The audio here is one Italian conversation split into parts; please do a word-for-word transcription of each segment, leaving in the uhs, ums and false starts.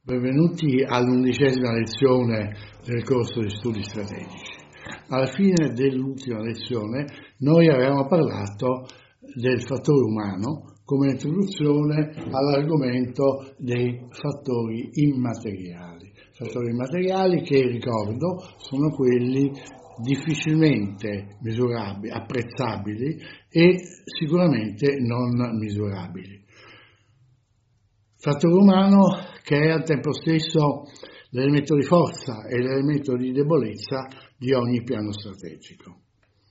Benvenuti all'undicesima lezione del corso di studi strategici. Alla fine dell'ultima lezione noi avevamo parlato del fattore umano come introduzione all'argomento dei fattori immateriali. Fattori immateriali che, ricordo, sono quelli difficilmente misurabili, apprezzabili e sicuramente non misurabili. Fattore umano che è al tempo stesso l'elemento di forza e l'elemento di debolezza di ogni piano strategico.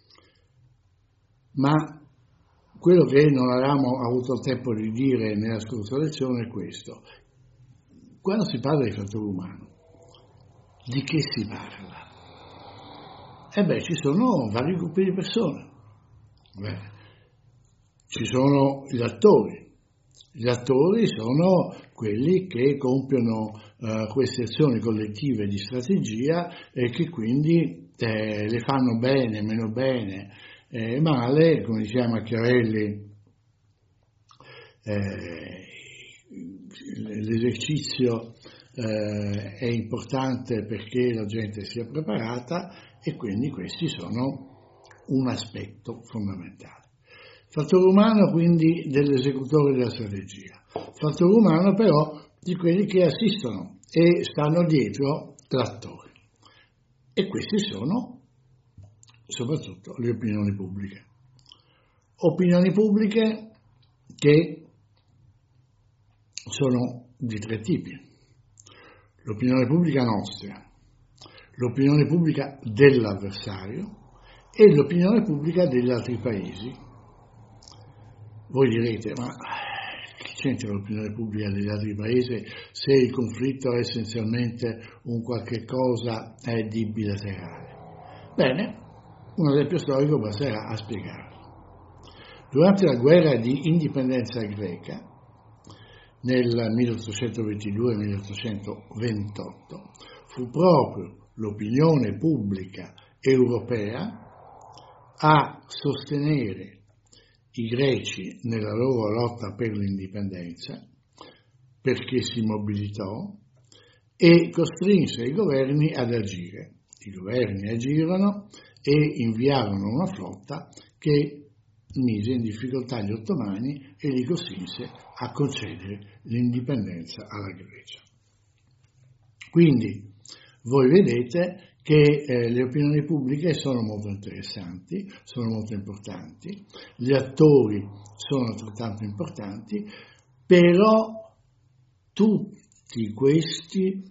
Ma quello che non avevamo avuto il tempo di dire nella scorsa lezione è questo. Quando si parla di fattore umano, di che si parla? E beh, ci sono vari gruppi di persone. Beh, ci sono gli attori. Gli attori sono quelli che compiono uh, queste azioni collettive di strategia e che quindi eh, le fanno bene, meno bene, eh, male, come diceva Machiavelli, eh, l'esercizio eh, è importante perché la gente sia preparata e quindi questi sono un aspetto fondamentale. Fattore umano quindi dell'esecutore della strategia, fattore umano però di quelli che assistono e stanno dietro l'attore. E questi sono soprattutto le opinioni pubbliche. Opinioni pubbliche che sono di tre tipi. L'opinione pubblica nostra, l'opinione pubblica dell'avversario e l'opinione pubblica degli altri paesi. Voi direte, ma che c'entra l'opinione pubblica degli altri paesi se il conflitto è essenzialmente un qualche cosa è di bilaterale? Bene, un esempio storico basterà a spiegarlo. Durante la guerra di indipendenza greca, nel milleottocentoventidue milleottocentoventotto, fu proprio l'opinione pubblica europea a sostenere i greci nella loro lotta per l'indipendenza, perché si mobilitò e costrinse i governi ad agire. I governi agirono e inviarono una flotta che mise in difficoltà gli ottomani e li costrinse a concedere l'indipendenza alla Grecia. Quindi voi vedete che eh, le opinioni pubbliche sono molto interessanti, sono molto importanti, gli attori sono altrettanto importanti, però tutti questi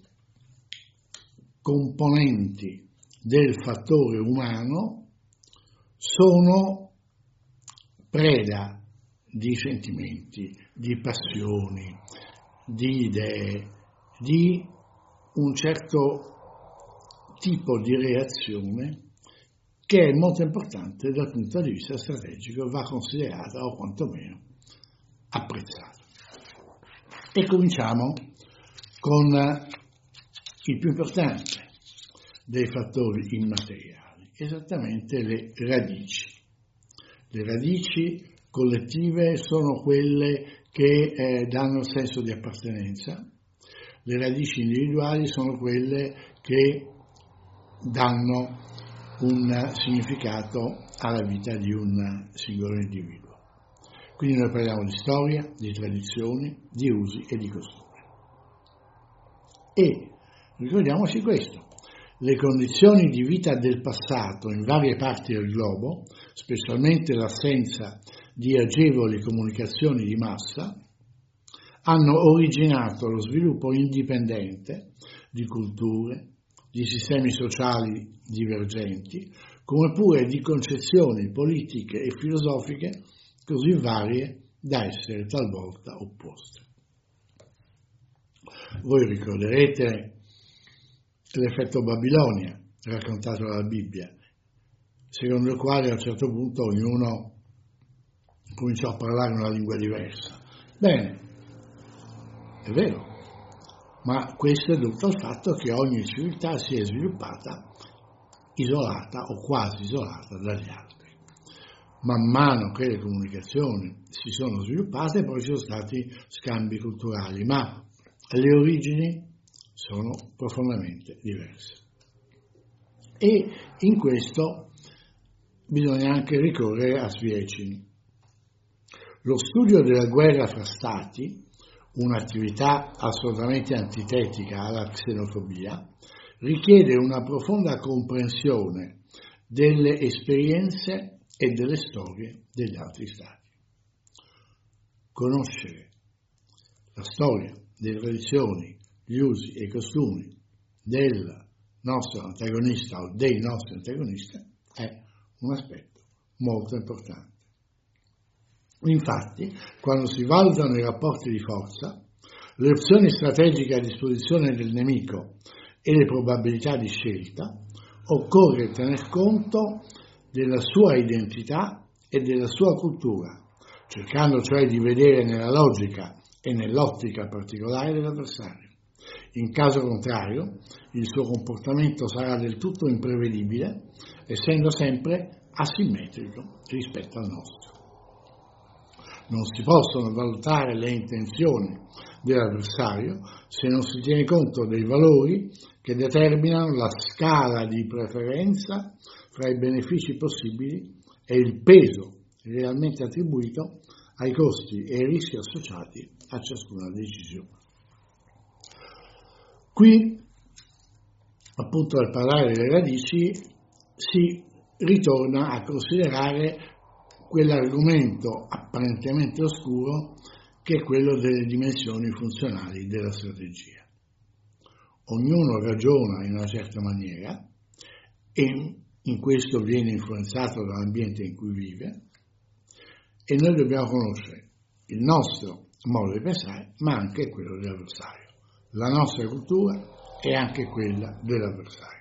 componenti del fattore umano sono preda di sentimenti, di passioni, di idee, di un certo tipo di reazione che è molto importante dal punto di vista strategico, va considerata o quantomeno apprezzata. E cominciamo con il più importante dei fattori immateriali, esattamente le radici. Le radici collettive sono quelle che eh, danno il senso di appartenenza, le radici individuali sono quelle che danno un significato alla vita di un singolo individuo. Quindi noi parliamo di storia, di tradizioni, di usi e di costumi. E ricordiamoci questo, le condizioni di vita del passato in varie parti del globo, specialmente l'assenza di agevoli comunicazioni di massa, hanno originato lo sviluppo indipendente di culture, di sistemi sociali divergenti, come pure di concezioni politiche e filosofiche così varie da essere talvolta opposte. Voi ricorderete l'effetto Babilonia, raccontato dalla Bibbia, secondo il quale a un certo punto ognuno cominciò a parlare una lingua diversa. Bene, è vero. Ma questo è dovuto al fatto che ogni civiltà si è sviluppata isolata o quasi isolata dagli altri. Man mano che le comunicazioni si sono sviluppate, poi ci sono stati scambi culturali, ma le origini sono profondamente diverse. E in questo bisogna anche ricorrere a Sviecin. Lo studio della guerra fra stati, un'attività assolutamente antitetica alla xenofobia, richiede una profonda comprensione delle esperienze e delle storie degli altri stati. Conoscere la storia, le tradizioni, gli usi e i costumi del nostro antagonista o dei nostri antagonisti è un aspetto molto importante. Infatti, quando si valutano i rapporti di forza, le opzioni strategiche a disposizione del nemico e le probabilità di scelta, occorre tener conto della sua identità e della sua cultura, cercando cioè di vedere nella logica e nell'ottica particolare dell'avversario. In caso contrario, il suo comportamento sarà del tutto imprevedibile, essendo sempre asimmetrico rispetto al nostro. Non si possono valutare le intenzioni dell'avversario se non si tiene conto dei valori che determinano la scala di preferenza fra i benefici possibili e il peso realmente attribuito ai costi e ai rischi associati a ciascuna decisione. Qui, appunto, al parlare delle radici, si ritorna a considerare quell'argomento apparentemente oscuro che è quello delle dimensioni funzionali della strategia. Ognuno ragiona in una certa maniera e in questo viene influenzato dall'ambiente in cui vive, e noi dobbiamo conoscere il nostro modo di pensare, ma anche quello dell'avversario, la nostra cultura e anche quella dell'avversario.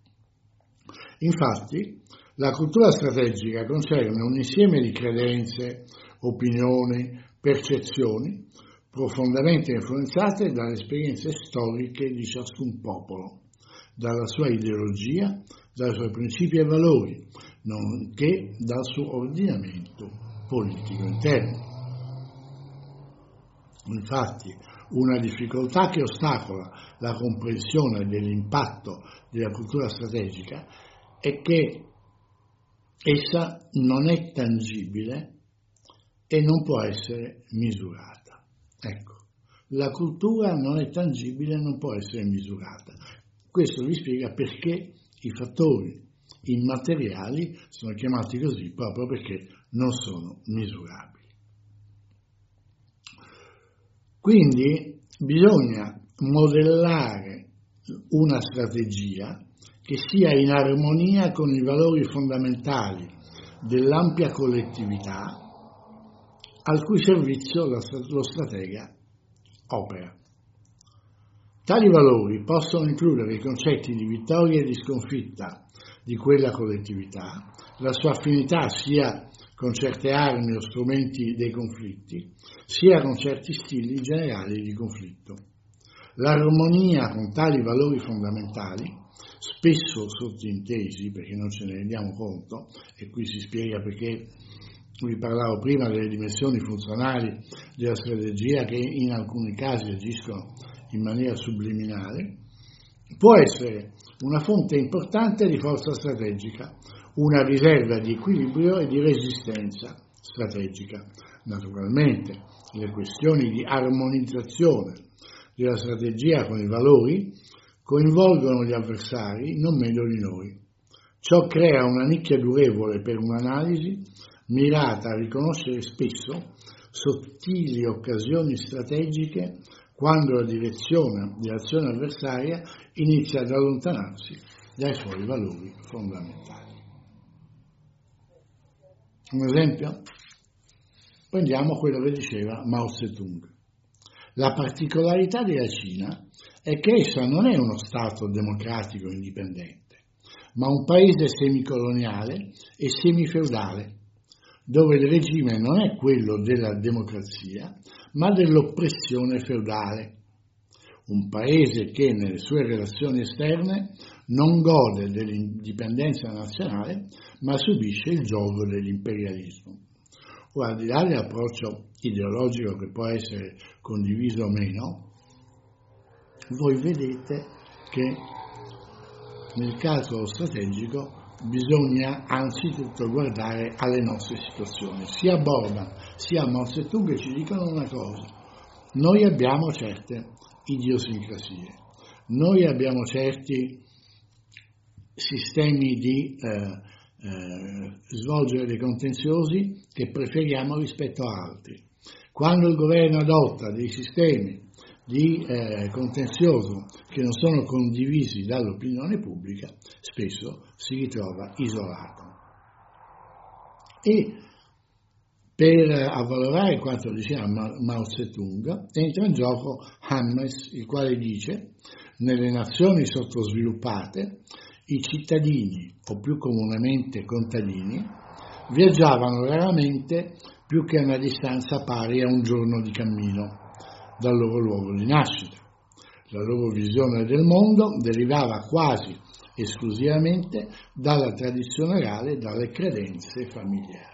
Infatti, la cultura strategica concerne un insieme di credenze, opinioni, percezioni profondamente influenzate dalle esperienze storiche di ciascun popolo, dalla sua ideologia, dai suoi principi e valori, nonché dal suo ordinamento politico interno. Infatti, una difficoltà che ostacola la comprensione dell'impatto della cultura strategica è che essa non è tangibile e non può essere misurata. Ecco, la cultura non è tangibile e non può essere misurata. Questo vi spiega perché i fattori immateriali sono chiamati così proprio perché non sono misurabili. Quindi bisogna modellare una strategia che sia in armonia con i valori fondamentali dell'ampia collettività al cui servizio lo stratega opera. Tali valori possono includere i concetti di vittoria e di sconfitta di quella collettività, la sua affinità sia con certe armi o strumenti dei conflitti, sia con certi stili generali di conflitto. L'armonia con tali valori fondamentali, spesso sottintesi perché non ce ne rendiamo conto, e qui si spiega perché vi parlavo prima delle dimensioni funzionali della strategia che in alcuni casi agiscono in maniera subliminale, può essere una fonte importante di forza strategica, una riserva di equilibrio e di resistenza strategica. Naturalmente le questioni di armonizzazione della strategia con i valori coinvolgono gli avversari non meno di noi. Ciò crea una nicchia durevole per un'analisi mirata a riconoscere spesso sottili occasioni strategiche quando la direzione dell'azione avversaria inizia ad allontanarsi dai suoi valori fondamentali. Un esempio? Prendiamo quello che diceva Mao Zedong. La particolarità della Cina è che essa non è uno Stato democratico indipendente, ma un paese semicoloniale e semifeudale, dove il regime non è quello della democrazia, ma dell'oppressione feudale. Un paese che nelle sue relazioni esterne non gode dell'indipendenza nazionale, ma subisce il giogo dell'imperialismo. Ora, al di là dell'approccio ideologico che può essere condiviso o meno, voi vedete che nel caso strategico bisogna anzitutto guardare alle nostre situazioni. Sia Borman sia Mao Zedong ci dicono una cosa: noi abbiamo certe idiosincrasie, noi abbiamo certi sistemi di eh, eh, svolgere dei contenziosi che preferiamo rispetto a altri. Quando il governo adotta dei sistemi di eh, contenzioso che non sono condivisi dall'opinione pubblica, spesso si ritrova isolato. E per avvalorare quanto diceva Mao Zedong entra in gioco Hammes, il quale dice: nelle nazioni sottosviluppate i cittadini, o più comunemente contadini, viaggiavano raramente più che a una distanza pari a un giorno di cammino dal loro luogo di nascita. La loro visione del mondo derivava quasi esclusivamente dalla tradizione orale e dalle credenze familiari.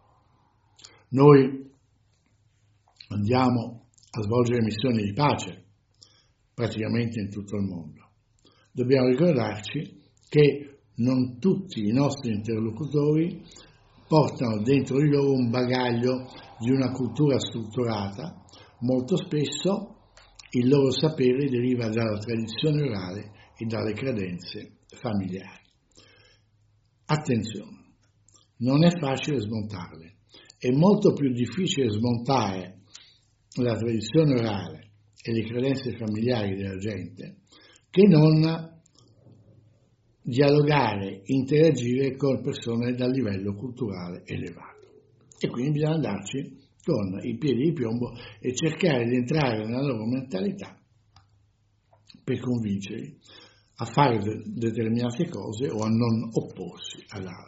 Noi andiamo a svolgere missioni di pace praticamente in tutto il mondo. Dobbiamo ricordarci che non tutti i nostri interlocutori portano dentro di loro un bagaglio di una cultura strutturata. Molto spesso il loro sapere deriva dalla tradizione orale e dalle credenze familiari. Attenzione, non è facile smontarle. È molto più difficile smontare la tradizione orale e le credenze familiari della gente che non dialogare, interagire con persone dal livello culturale elevato. E quindi bisogna andarci con i piedi di piombo e cercare di entrare nella loro mentalità per convincerli a fare de- determinate cose o a non opporsi ad altre.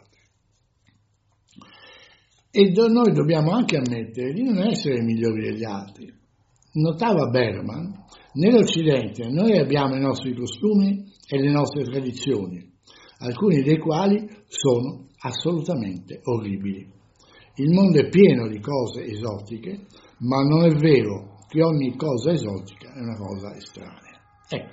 E do- noi dobbiamo anche ammettere di non essere migliori degli altri. Notava Berman, nell'Occidente noi abbiamo i nostri costumi e le nostre tradizioni, alcuni dei quali sono assolutamente orribili. Il mondo è pieno di cose esotiche, ma non è vero che ogni cosa esotica è una cosa estranea. Ecco,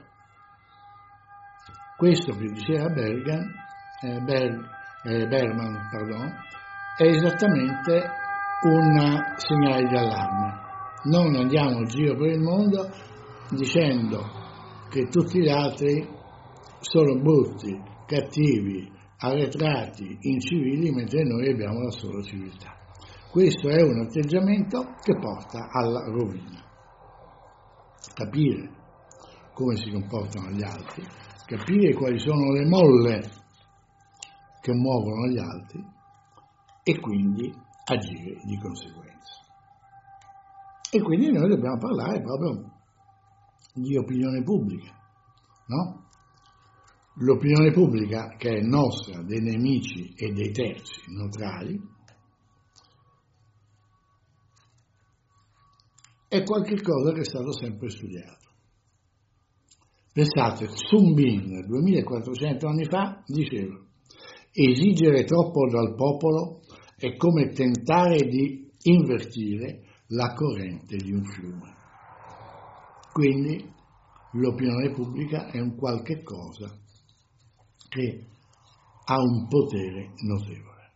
questo che diceva Bergan, eh, Ber, eh, Berman, pardon, è esattamente un segnale di allarme. Non andiamo in giro per il mondo dicendo che tutti gli altri sono brutti, cattivi, arretrati, incivili, mentre noi abbiamo la sola civiltà. Questo è un atteggiamento che porta alla rovina. Capire come si comportano gli altri, capire quali sono le molle che muovono gli altri e quindi agire di conseguenza. E quindi noi dobbiamo parlare proprio di opinione pubblica, no? L'opinione pubblica che è nostra, dei nemici e dei terzi neutrali, è qualche cosa che è stato sempre studiato. Pensate, Sun Bin, duemilaquattrocento anni fa, diceva: esigere troppo dal popolo è come tentare di invertire la corrente di un fiume. Quindi l'opinione pubblica è un qualche cosa che ha un potere notevole.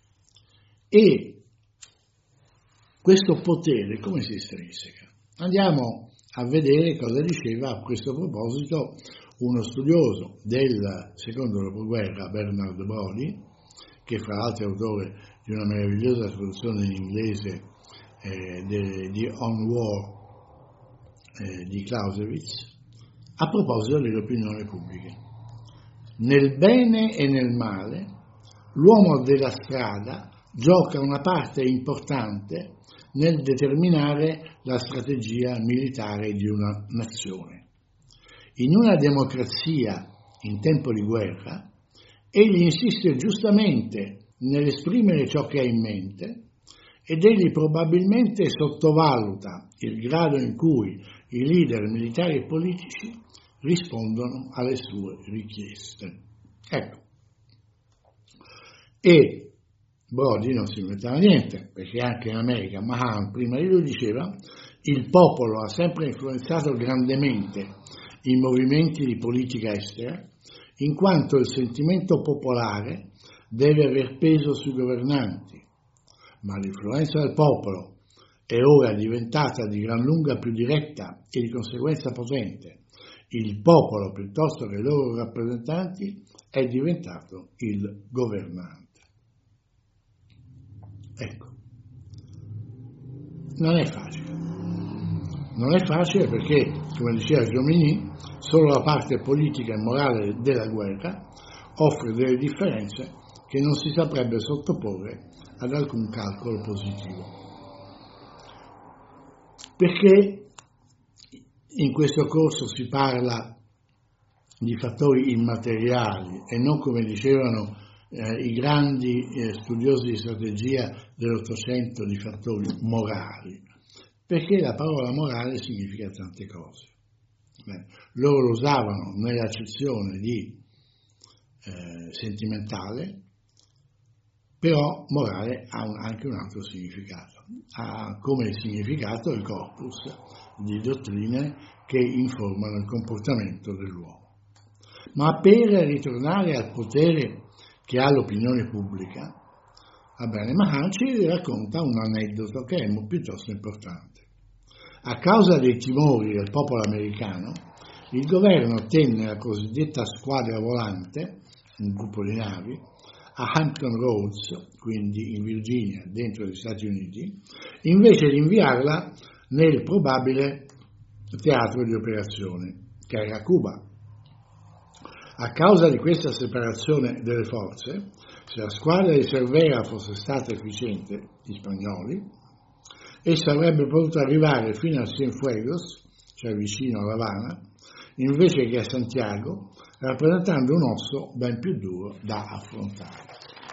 E questo potere come si estrinseca? Andiamo a vedere cosa diceva a questo proposito uno studioso del secondo dopoguerra, Bernard Brody, che fra l'altro è autore di una meravigliosa traduzione in inglese eh, de, di On War eh, di Clausewitz, a proposito dell'opinione pubblica. Nel bene e nel male, l'uomo della strada gioca una parte importante nel determinare la strategia militare di una nazione. In una democrazia in tempo di guerra, egli insiste giustamente nell'esprimere ciò che ha in mente ed egli probabilmente sottovaluta il grado in cui i leader militari e politici rispondono alle sue richieste. Ecco. E Brody non si inventava niente, perché anche in America Mahan prima di lui diceva: il popolo ha sempre influenzato grandemente i movimenti di politica estera, in quanto il sentimento popolare deve aver peso sui governanti, ma l'influenza del popolo è ora diventata di gran lunga più diretta e di conseguenza potente. Il popolo, piuttosto che i loro rappresentanti, è diventato il governante. Ecco, non è facile. Non è facile perché, come diceva Jomini, solo la parte politica e morale della guerra offre delle differenze che non si saprebbe sottoporre ad alcun calcolo positivo. Perché in questo corso si parla di fattori immateriali e non, come dicevano eh, i grandi eh, studiosi di strategia dell'Ottocento, di fattori morali? Perché la parola morale significa tante cose. Beh, loro lo usavano nell'accezione di eh, sentimentale, però morale ha un, anche un altro significato. Ha come significato il corpus di dottrine che informano il comportamento dell'uomo. Ma per ritornare al potere che ha l'opinione pubblica, va bene, Mahan ci racconta un aneddoto che è piuttosto importante. A causa dei timori del popolo americano, il governo tenne la cosiddetta squadra volante, un gruppo di navi, a Hampton Roads, quindi in Virginia, dentro gli Stati Uniti, invece di inviarla nel probabile teatro di operazioni, che era Cuba. A causa di questa separazione delle forze, se la squadra di Cervera fosse stata efficiente, gli spagnoli, essa avrebbe potuto arrivare fino a Cienfuegos, cioè vicino a La Habana, invece che a Santiago, rappresentando un osso ben più duro da affrontare.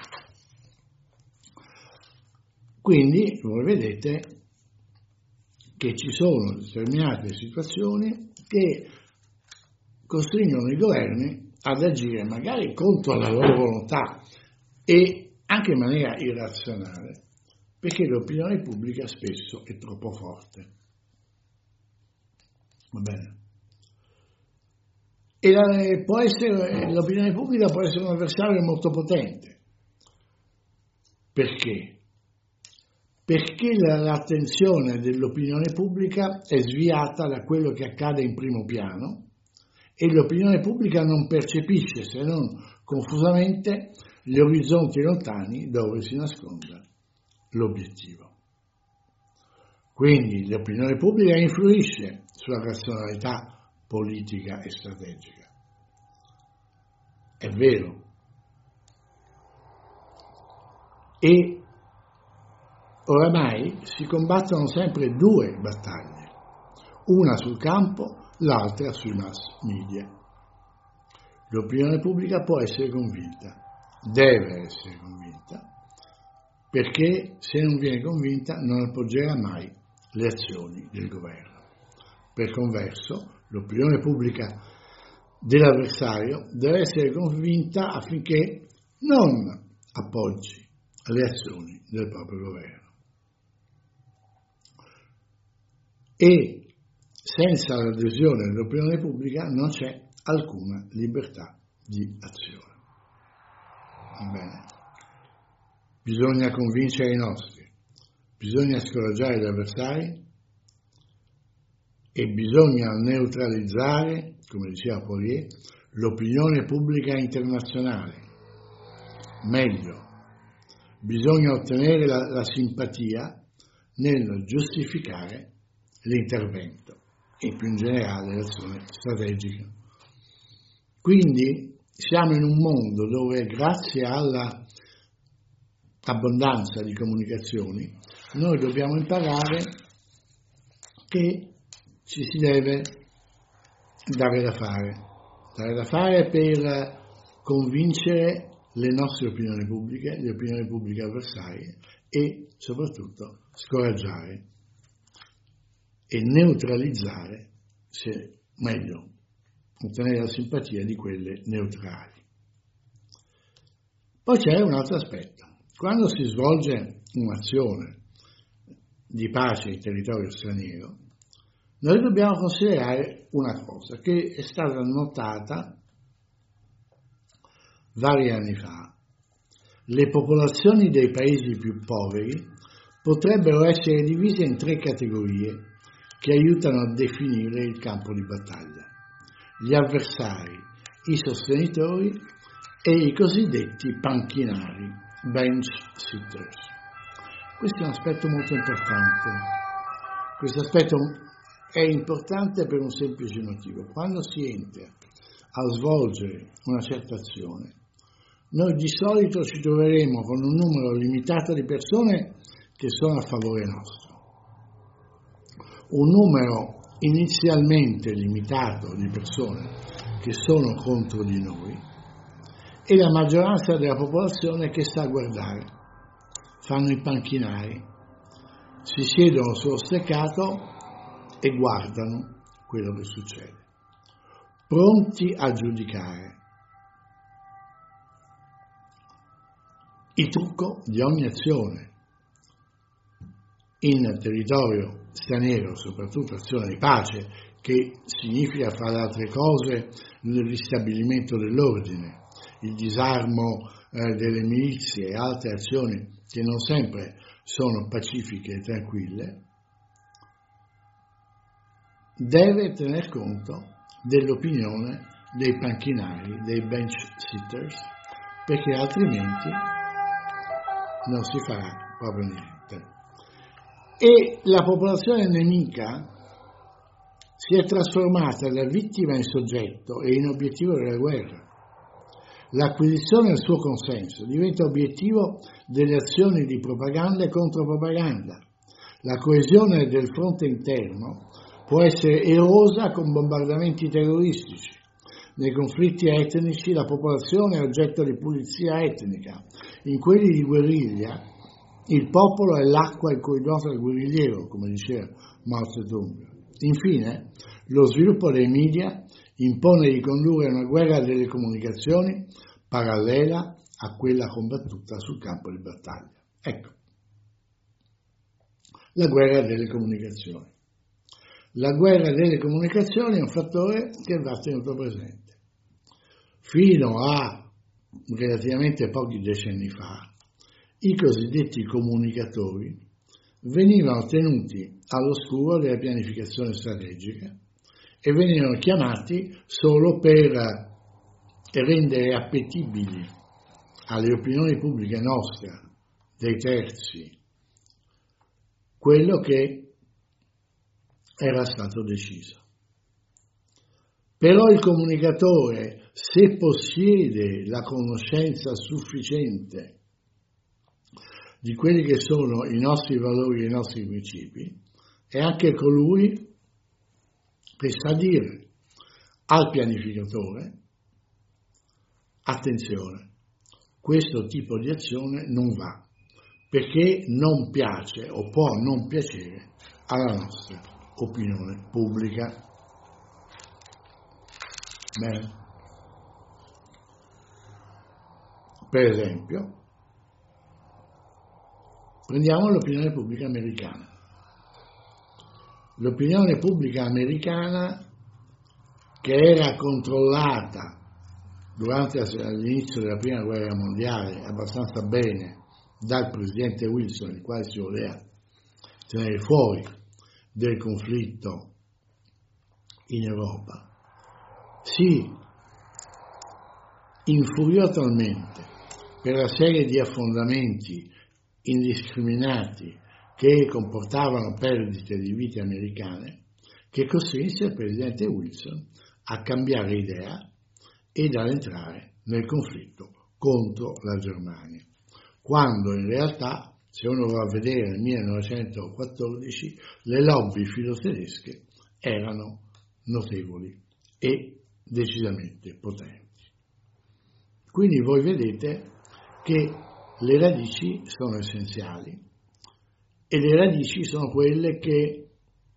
Quindi voi vedete che ci sono determinate situazioni che costringono i governi ad agire magari contro la loro volontà e anche in maniera irrazionale, perché l'opinione pubblica spesso è troppo forte. Va bene? E la, può essere, l'opinione pubblica può essere un avversario molto potente. Perché? Perché la, l'attenzione dell'opinione pubblica è sviata da quello che accade in primo piano e l'opinione pubblica non percepisce, se non confusamente, gli orizzonti lontani dove si nasconde l'obiettivo. Quindi l'opinione pubblica influisce sulla razionalità politica e strategica. È vero. E oramai si combattono sempre due battaglie, una sul campo, l'altra sui mass media. L'opinione pubblica può essere convinta, deve essere convinta, perché se non viene convinta non appoggerà mai le azioni del governo. Per converso, l'opinione pubblica dell'avversario deve essere convinta affinché non appoggi le azioni del proprio governo. E senza l'adesione dell'opinione pubblica non c'è alcuna libertà di azione. Va bene? Bisogna convincere i nostri, bisogna scoraggiare gli avversari e bisogna neutralizzare, come diceva Poirier, l'opinione pubblica internazionale. Meglio, bisogna ottenere la, la simpatia nel giustificare l'intervento e più in generale l'azione strategica. Quindi siamo in un mondo dove, grazie alla abbondanza di comunicazioni, noi dobbiamo imparare che ci si deve dare da fare, dare da fare per convincere le nostre opinioni pubbliche, le opinioni pubbliche avversarie e soprattutto scoraggiare e neutralizzare, se meglio, ottenere la simpatia di quelle neutrali. Poi c'è un altro aspetto. Quando si svolge un'azione di pace in territorio straniero, Noi dobbiamo considerare una cosa che è stata notata vari anni fa. Le popolazioni dei paesi più poveri potrebbero essere divise in tre categorie che aiutano a definire il campo di battaglia: gli avversari, i sostenitori e i cosiddetti panchinari, bench sitters. Questo è un aspetto molto importante. Questo aspetto è importante per un semplice motivo. Quando si entra a svolgere una certa azione, noi di solito ci troveremo con un numero limitato di persone che sono a favore nostro, un numero inizialmente limitato di persone che sono contro di noi e la maggioranza della popolazione che sta a guardare. Fanno i panchinari, si siedono sullo steccato e guardano quello che succede, pronti a giudicare. Il trucco di ogni azione in territorio straniero, soprattutto azione di pace, che significa, fra le altre cose, il ristabilimento dell'ordine, il disarmo eh, delle milizie e altre azioni che non sempre sono pacifiche e tranquille, deve tener conto dell'opinione dei panchinari, dei bench sitters, perché altrimenti non si farà proprio niente. E la popolazione nemica si è trasformata da vittima in soggetto e in obiettivo della guerra. L'acquisizione del suo consenso diventa obiettivo delle azioni di propaganda e contropropaganda. La coesione del fronte interno può essere erosa con bombardamenti terroristici. Nei conflitti etnici la popolazione è oggetto di pulizia etnica. In quelli di guerriglia il popolo è l'acqua in cui nuota il guerrigliero, come diceva Mao Zedong. Infine, lo sviluppo dei media impone di condurre una guerra delle comunicazioni parallela a quella combattuta sul campo di battaglia. Ecco, la guerra delle comunicazioni. La guerra delle comunicazioni è un fattore che va tenuto presente. Fino a relativamente pochi decenni fa, i cosiddetti comunicatori venivano tenuti all'oscuro della pianificazione strategica e venivano chiamati solo per rendere appetibili alle opinioni pubbliche nostre, dei terzi, quello che era stato deciso. Però il comunicatore, se possiede la conoscenza sufficiente di quelli che sono i nostri valori e i nostri principi, è anche colui che sa dire al pianificatore: attenzione, questo tipo di azione non va, perché non piace o può non piacere alla nostra opinione pubblica. Bene. Per esempio, prendiamo l'opinione pubblica americana. L'opinione pubblica americana, che era controllata durante l'inizio della prima guerra mondiale abbastanza bene dal presidente Wilson, il quale si voleva tenere fuori del conflitto in Europa, si infuriò talmente per la serie di affondamenti indiscriminati che comportavano perdite di vite americane, che costrinse il presidente Wilson a cambiare idea ed ad entrare nel conflitto contro la Germania, quando in realtà, se uno va a vedere nel millenovecentoquattordici, le lobby filotedesche erano notevoli e decisamente potenti. Quindi voi vedete che le radici sono essenziali e le radici sono quelle che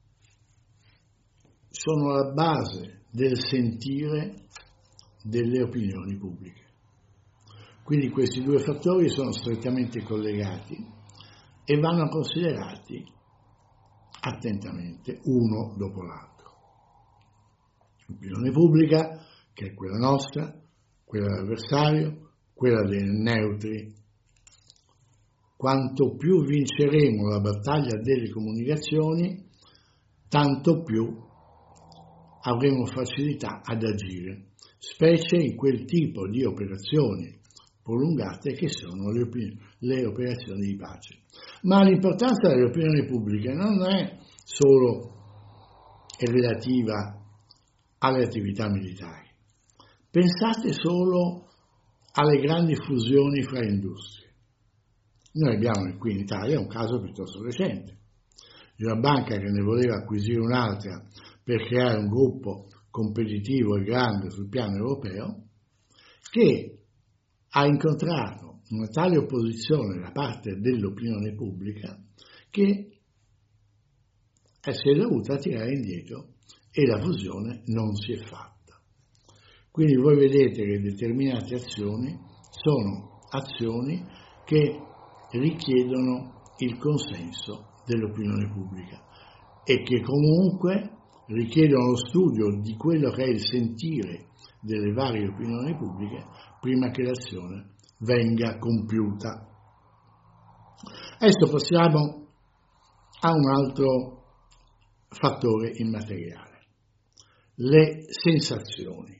sono la base del sentire delle opinioni pubbliche. Quindi questi due fattori sono strettamente collegati e vanno considerati attentamente uno dopo l'altro. L'opinione pubblica, che è quella nostra, quella dell'avversario, quella dei neutri. Quanto più vinceremo la battaglia delle comunicazioni, tanto più avremo facilità ad agire, specie in quel tipo di operazioni prolungate che sono le, opin- le operazioni di pace. Ma l'importanza delle opinioni pubbliche non è solo relativa alle attività militari. Pensate solo alle grandi fusioni fra industrie. Noi abbiamo qui in Italia un caso piuttosto recente, di una banca che ne voleva acquisire un'altra per creare un gruppo competitivo e grande sul piano europeo, che ha incontrato una tale opposizione da parte dell'opinione pubblica che si è dovuta tirare indietro e la fusione non si è fatta. Quindi voi vedete che determinate azioni sono azioni che richiedono il consenso dell'opinione pubblica e che comunque richiedono lo studio di quello che è il sentire delle varie opinioni pubbliche prima che l'azione venga compiuta. Adesso passiamo a un altro fattore immateriale, le sensazioni.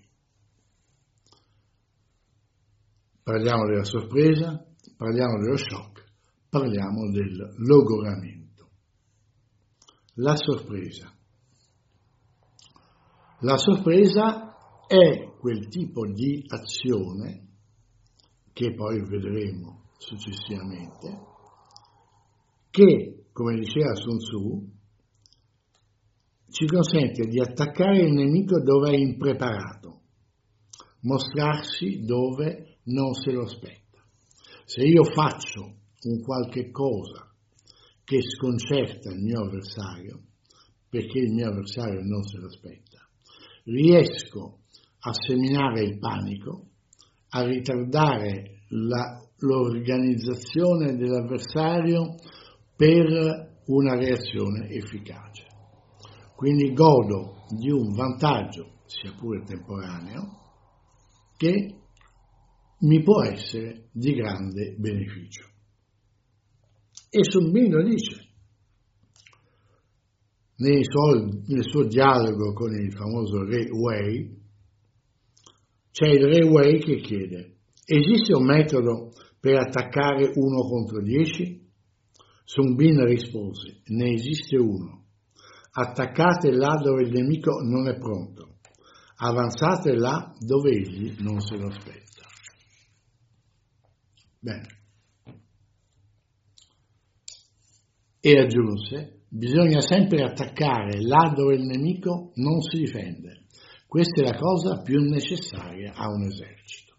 Parliamo della sorpresa, parliamo dello shock, parliamo del logoramento. La sorpresa. La sorpresa è quel tipo di azione che poi vedremo successivamente, che, come diceva Sun Tzu, ci consente di attaccare il nemico dove è impreparato, mostrarsi dove non se lo aspetta. Se io faccio un qualche cosa che sconcerta il mio avversario, perché il mio avversario non se lo aspetta, riesco a seminare il panico, a ritardare la, l'organizzazione dell'avversario per una reazione efficace. Quindi godo di un vantaggio, sia pure temporaneo, che mi può essere di grande beneficio. E Sun Bin lo dice nel suo, nel suo dialogo con il famoso re Wei. C'è il re Wei che chiede: esiste un metodo per attaccare uno contro dieci? Sun Bin rispose: ne esiste uno. Attaccate là dove il nemico non è pronto, avanzate là dove egli non se lo aspetta. Bene. E aggiunse: bisogna sempre attaccare là dove il nemico non si difende. Questa è la cosa più necessaria a un esercito.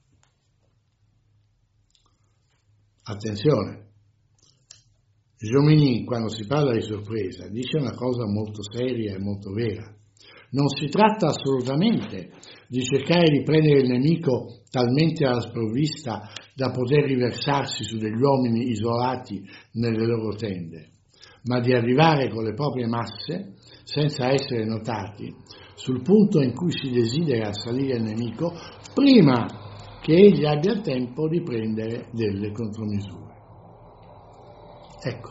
Attenzione, Jomini, quando si parla di sorpresa, dice una cosa molto seria e molto vera. Non si tratta assolutamente di cercare di prendere il nemico talmente alla sprovvista da poter riversarsi su degli uomini isolati nelle loro tende, ma di arrivare con le proprie masse, senza essere notati, sul punto in cui si desidera assalire il nemico, prima che egli abbia il tempo di prendere delle contromisure. Ecco,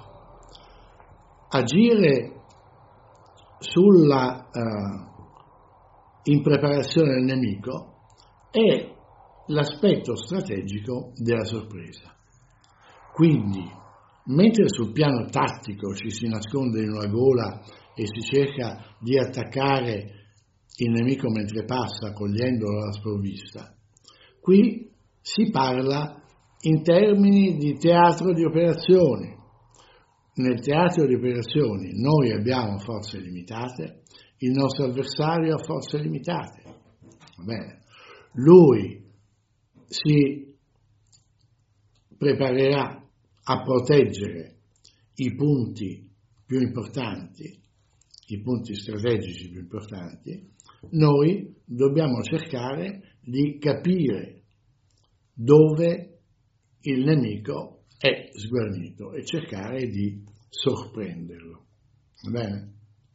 agire sulla uh, impreparazione del nemico è l'aspetto strategico della sorpresa. Quindi, mentre sul piano tattico ci si nasconde in una gola e si cerca di attaccare il nemico mentre passa, cogliendolo alla sprovvista, qui si parla in termini di teatro di operazioni. Nel teatro di operazioni noi abbiamo forze limitate, il nostro avversario ha forze limitate. Va bene. Lui si preparerà a proteggere i punti più importanti, i punti strategici più importanti. Noi dobbiamo cercare di capire dove il nemico è sguarnito e cercare di sorprenderlo. Va bene?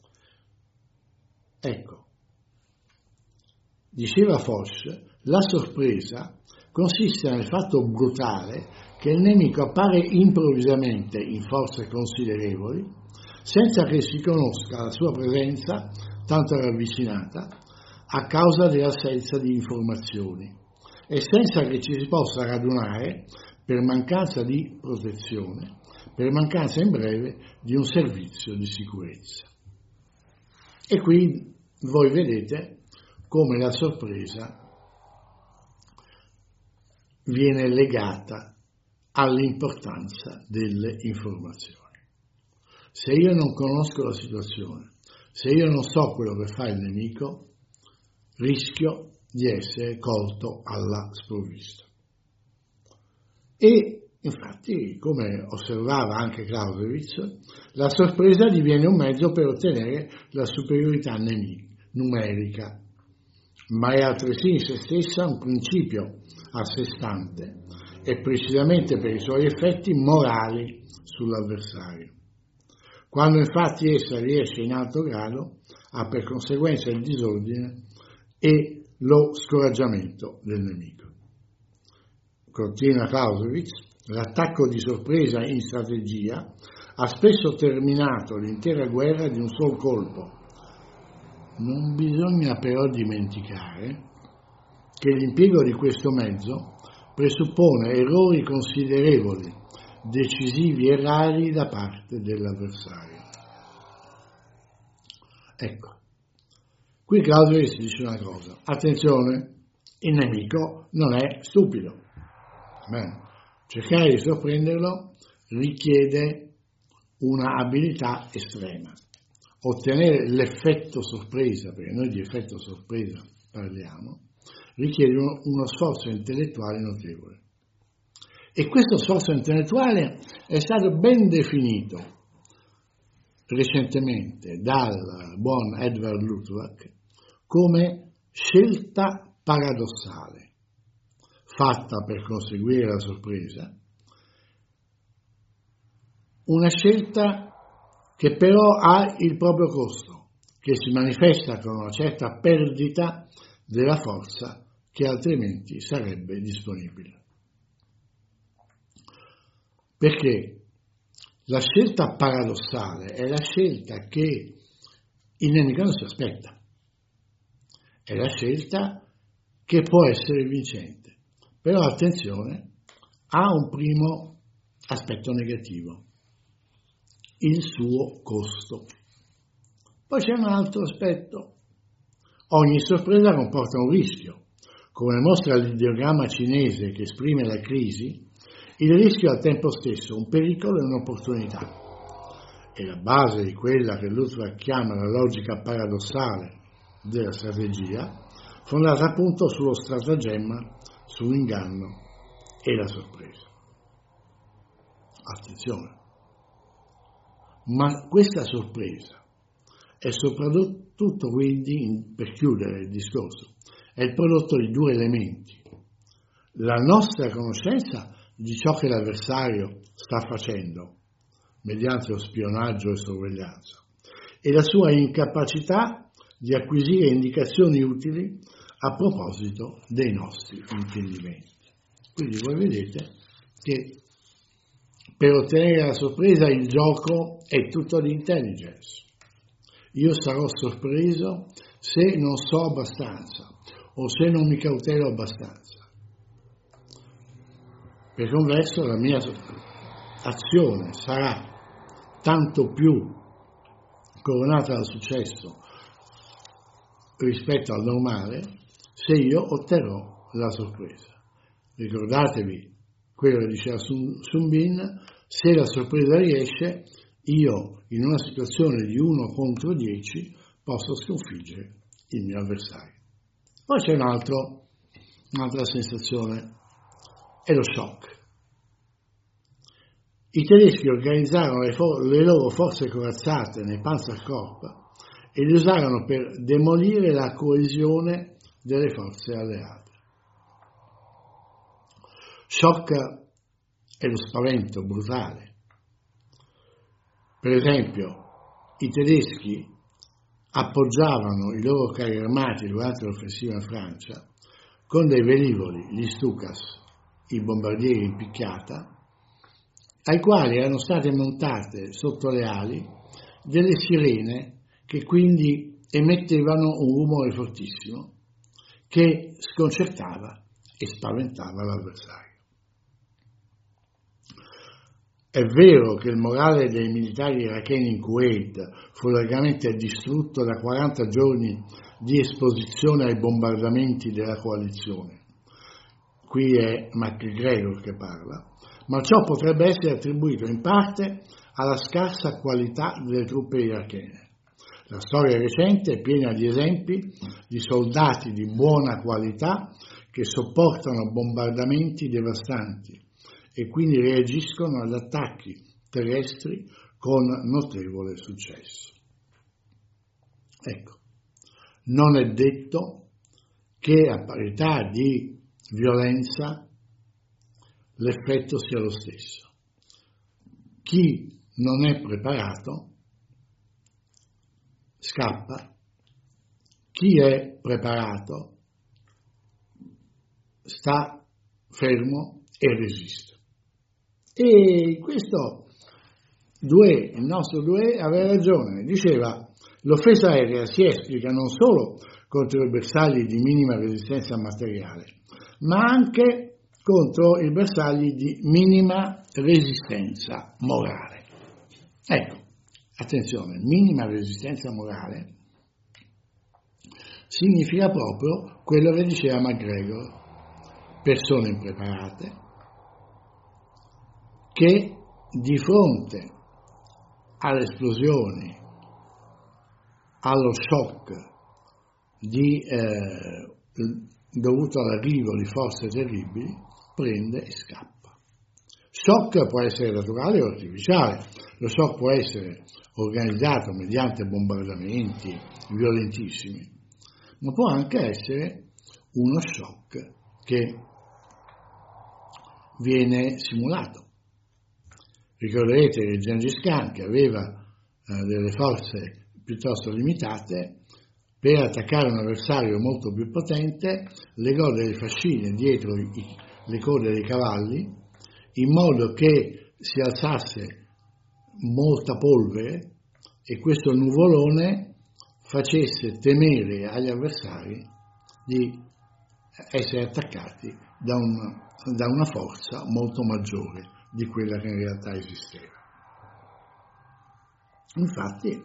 Ecco, diceva Foch, la sorpresa consiste nel fatto brutale che il nemico appare improvvisamente in forze considerevoli, senza che si conosca la sua presenza tanto ravvicinata a causa dell'assenza di informazioni e senza che ci si possa radunare per mancanza di protezione, per mancanza in breve di un servizio di sicurezza. E qui voi vedete come la sorpresa viene legata all'importanza delle informazioni. Se io non conosco la situazione, se io non so quello che fa il nemico, rischio di essere colto alla sprovvista. E infatti, come osservava anche Clausewitz, la sorpresa diviene un mezzo per ottenere la superiorità numerica, ma è altresì in se stessa un principio a sé stante e precisamente per i suoi effetti morali sull'avversario. Quando infatti essa riesce in alto grado, ha per conseguenza il disordine e lo scoraggiamento del nemico. Continua Clausewitz, l'attacco di sorpresa in strategia ha spesso terminato l'intera guerra di un sol colpo. Non bisogna però dimenticare che l'impiego di questo mezzo presuppone errori considerevoli, decisivi e rari da parte dell'avversario. Ecco, qui Clausewitz dice una cosa: attenzione, il nemico non è stupido. Bene. Cercare di sorprenderlo richiede una abilità estrema. Ottenere l'effetto sorpresa, perché noi di effetto sorpresa parliamo, richiede uno, uno sforzo intellettuale notevole. E questo sforzo intellettuale è stato ben definito recentemente dal buon Edward Luttwak come scelta paradossale, fatta per conseguire la sorpresa, una scelta che però ha il proprio costo, che si manifesta con una certa perdita della forza che altrimenti sarebbe disponibile. Perché la scelta paradossale è la scelta che il nemico non si aspetta, è la scelta che può essere vincente. Però attenzione, ha un primo aspetto negativo, il suo costo. Poi c'è un altro aspetto. Ogni sorpresa comporta un rischio. Come mostra l'ideogramma cinese che esprime la crisi, il rischio è al tempo stesso un pericolo e un'opportunità. È la base di quella che Luttwak chiama la logica paradossale della strategia, fondata appunto sullo stratagemma, sull'inganno e la sorpresa. Attenzione, ma questa sorpresa è soprattutto, quindi, per chiudere il discorso, è il prodotto di due elementi: la nostra conoscenza di ciò che l'avversario sta facendo mediante lo spionaggio e sorveglianza e la sua incapacità di acquisire indicazioni utili a proposito dei nostri intendimenti. Quindi voi vedete che per ottenere la sorpresa il gioco è tutto di intelligence. Io sarò sorpreso se non so abbastanza o se non mi cautelo abbastanza. Per converso la mia azione sarà tanto più coronata dal successo rispetto al normale se io otterrò la sorpresa. Ricordatevi quello che diceva Sun Bin: se la sorpresa riesce, io in una situazione di uno contro dieci posso sconfiggere il mio avversario. Poi c'è un altro, un'altra sensazione, è lo shock. I tedeschi organizzarono le, for- le loro forze corazzate nei Panzerkorps e li usarono per demolire la coesione delle forze alleate. Shock è lo spavento brutale. Per esempio, i tedeschi appoggiavano i loro carri armati durante l'offensiva in Francia con dei velivoli, gli Stukas, i bombardieri in picchiata, ai quali erano state montate sotto le ali delle sirene che quindi emettevano un rumore fortissimo che sconcertava e spaventava l'avversario. È vero che il morale dei militari iracheni in Kuwait fu largamente distrutto da quaranta giorni di esposizione ai bombardamenti della coalizione. Qui è MacGregor che parla, ma ciò potrebbe essere attribuito in parte alla scarsa qualità delle truppe irachene. La storia recente è piena di esempi di soldati di buona qualità che sopportano bombardamenti devastanti e quindi reagiscono ad attacchi terrestri con notevole successo. Ecco, non è detto che a parità di violenza l'effetto sia lo stesso. Chi non è preparato scappa, chi è preparato sta fermo e resiste. E questo Douhet, il nostro Douhet, aveva ragione, diceva: l'offesa aerea si esplica non solo contro i bersagli di minima resistenza materiale, ma anche contro i bersagli di minima resistenza morale. Ecco, attenzione, minima resistenza morale significa proprio quello che diceva MacGregor: persone impreparate che di fronte alle esplosioni, allo shock di, eh, dovuto all'arrivo di forze terribili, prende e scappa. Shock può essere naturale o artificiale, lo shock può essere organizzato mediante bombardamenti violentissimi, ma può anche essere uno shock che viene simulato. Ricorderete che Gengis Khan, che aveva eh, delle forze piuttosto limitate, per attaccare un avversario molto più potente, legò delle fascine dietro i, le code dei cavalli, in modo che si alzasse molta polvere e questo nuvolone facesse temere agli avversari di essere attaccati da, un, da una forza molto maggiore di quella che in realtà esisteva. Infatti,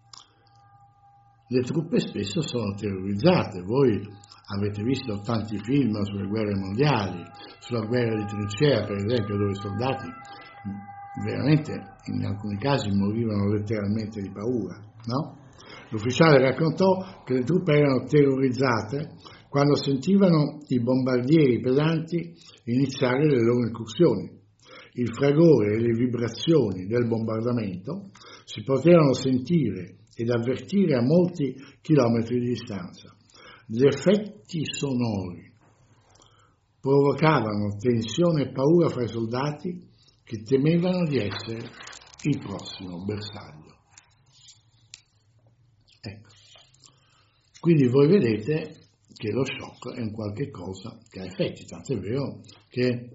le truppe spesso sono terrorizzate. Voi avete visto tanti film sulle guerre mondiali, sulla guerra di trincea, per esempio, dove i soldati veramente in alcuni casi morivano letteralmente di paura, no? L'ufficiale raccontò che le truppe erano terrorizzate quando sentivano i bombardieri pesanti iniziare le loro incursioni. Il fragore e le vibrazioni del bombardamento si potevano sentire ed avvertire a molti chilometri di distanza. Gli effetti sonori provocavano tensione e paura fra i soldati che temevano di essere il prossimo bersaglio. Ecco. Quindi voi vedete che lo shock è un qualche cosa che ha effetti, tanto è vero che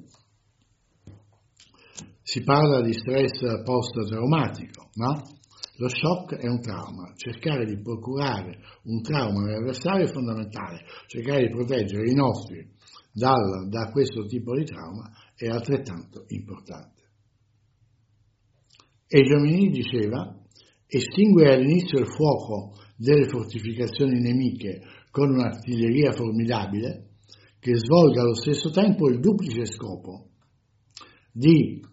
si parla di stress post-traumatico, no? Lo shock è un trauma, cercare di procurare un trauma all'avversario è fondamentale, cercare di proteggere i nostri dal, da questo tipo di trauma è altrettanto importante. E Jomini diceva: estinguere all'inizio il fuoco delle fortificazioni nemiche con un'artiglieria formidabile che svolga allo stesso tempo il duplice scopo di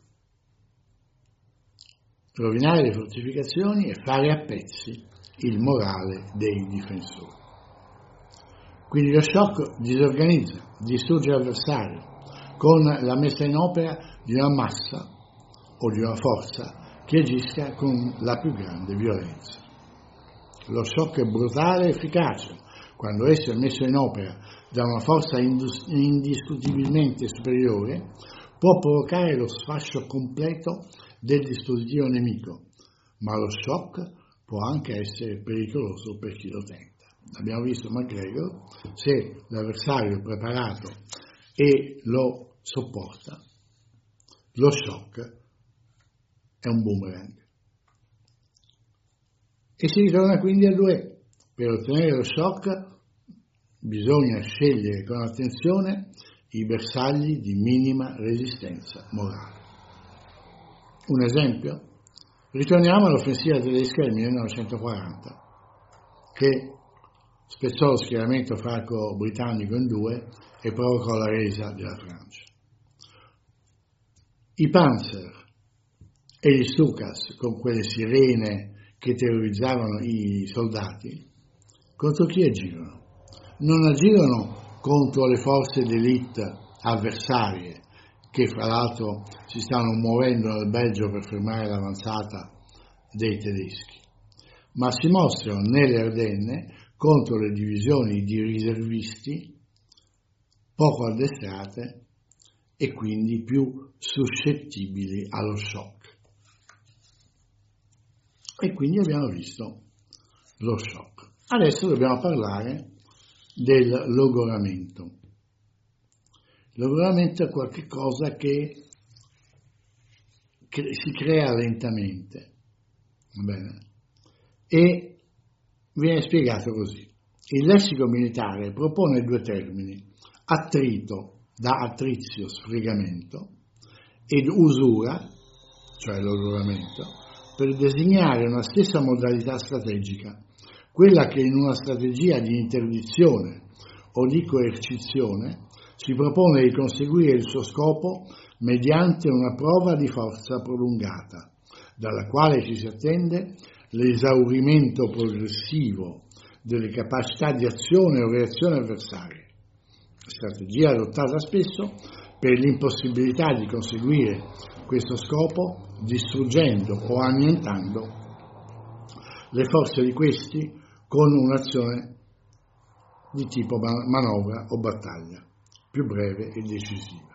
rovinare le fortificazioni e fare a pezzi il morale dei difensori. Quindi lo shock disorganizza, distrugge l'avversario con la messa in opera di una massa o di una forza che agisca con la più grande violenza. Lo shock è brutale e efficace quando esso è messo in opera da una forza indus- indiscutibilmente superiore, può provocare lo sfascio completo del dispositivo nemico, ma lo shock può anche essere pericoloso per chi lo tenta. Abbiamo visto McGregor, se l'avversario è preparato e lo sopporta, lo shock è un boomerang. E si ritorna quindi a due. Per ottenere lo shock bisogna scegliere con attenzione i bersagli di minima resistenza morale. Un esempio? Ritorniamo all'offensiva tedesca del millenovecentoquaranta, che spezzò lo schieramento franco-britannico in due e provocò la resa della Francia. I Panzer e gli Stukas, con quelle sirene che terrorizzavano i soldati, contro chi agirono? Non agirono contro le forze d'élite avversarie, che fra l'altro si stanno muovendo nel Belgio per fermare l'avanzata dei tedeschi, ma si mostrano nelle Ardenne contro le divisioni di riservisti poco addestrate e quindi più suscettibili allo shock. E quindi abbiamo visto lo shock. Adesso dobbiamo parlare del logoramento. Il logoramento è qualcosa che, che si crea lentamente, va bene? E viene spiegato così. Il lessico militare propone due termini: attrito, da attrizio, sfregamento, ed usura, cioè logoramento, per designare una stessa modalità strategica, quella che in una strategia di interdizione o di coercizione si propone di conseguire il suo scopo mediante una prova di forza prolungata, dalla quale ci si attende l'esaurimento progressivo delle capacità di azione o reazione avversarie, strategia adottata spesso per l'impossibilità di conseguire questo scopo distruggendo o annientando le forze di questi con un'azione di tipo manovra o battaglia, più breve e decisiva.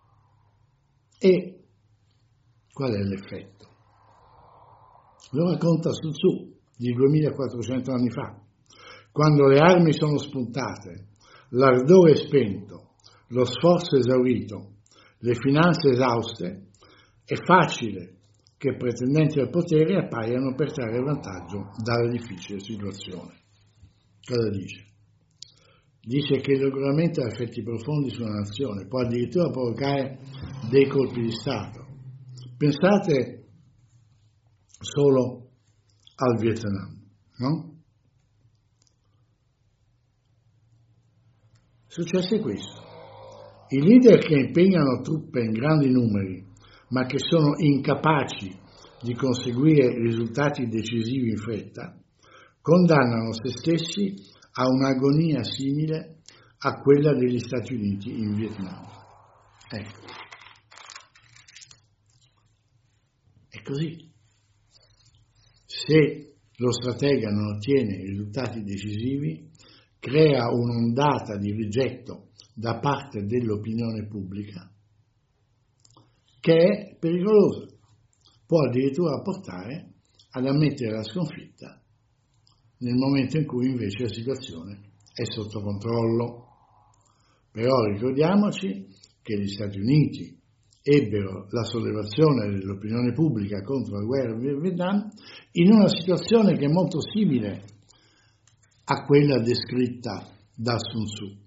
E qual è l'effetto? Lo racconta Sun Tzu di duemilaquattrocento anni fa. Quando le armi sono spuntate, l'ardore spento, lo sforzo esaurito, le finanze esauste, è facile che pretendenti al potere appaiano per trarre vantaggio dalla difficile situazione. Cosa dice? Dice che il logoramento ha effetti profondi su una nazione, può addirittura provocare dei colpi di Stato. Pensate solo al Vietnam, no? Successe questo. I leader che impegnano truppe in grandi numeri, ma che sono incapaci di conseguire risultati decisivi in fretta, condannano se stessi a un'agonia simile a quella degli Stati Uniti in Vietnam. Ecco. È così. Se lo stratega non ottiene risultati decisivi, crea un'ondata di rigetto da parte dell'opinione pubblica che è pericolosa, può addirittura portare ad ammettere la sconfitta nel momento in cui invece la situazione è sotto controllo. Però ricordiamoci che gli Stati Uniti ebbero la sollevazione dell'opinione pubblica contro la guerra del Vietnam in una situazione che è molto simile a quella descritta da Sun Tzu.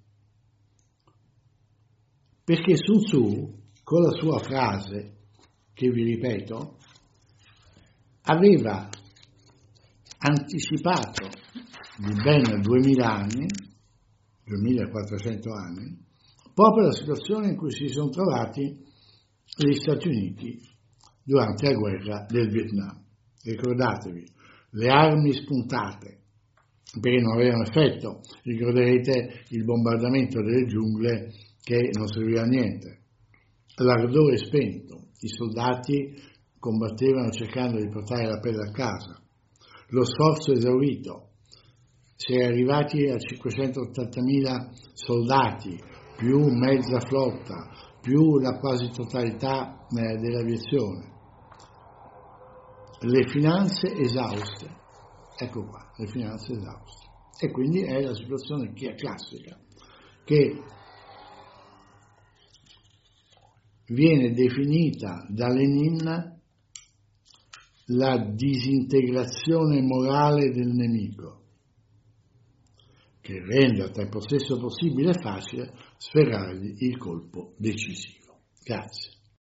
Perché Sun Tzu, con la sua frase, che vi ripeto, aveva anticipato di ben duemila anni, duemilaquattrocento anni, proprio la situazione in cui si sono trovati gli Stati Uniti durante la guerra del Vietnam. Ricordatevi, le armi spuntate perché non avevano effetto, ricorderete il bombardamento delle giungle che non serviva a niente, l'ardore spento, i soldati combattevano cercando di portare la pelle a casa, lo sforzo esaurito, si è arrivati a cinquecentottantamila soldati, più mezza flotta, più la quasi totalità eh, dell'aviazione, le finanze esauste, Ecco qua, le finanze d'Austria. E quindi è la situazione classica, che viene definita da Lenin la disintegrazione morale del nemico, che rende al tempo stesso possibile e facile sferrargli il colpo decisivo. Grazie.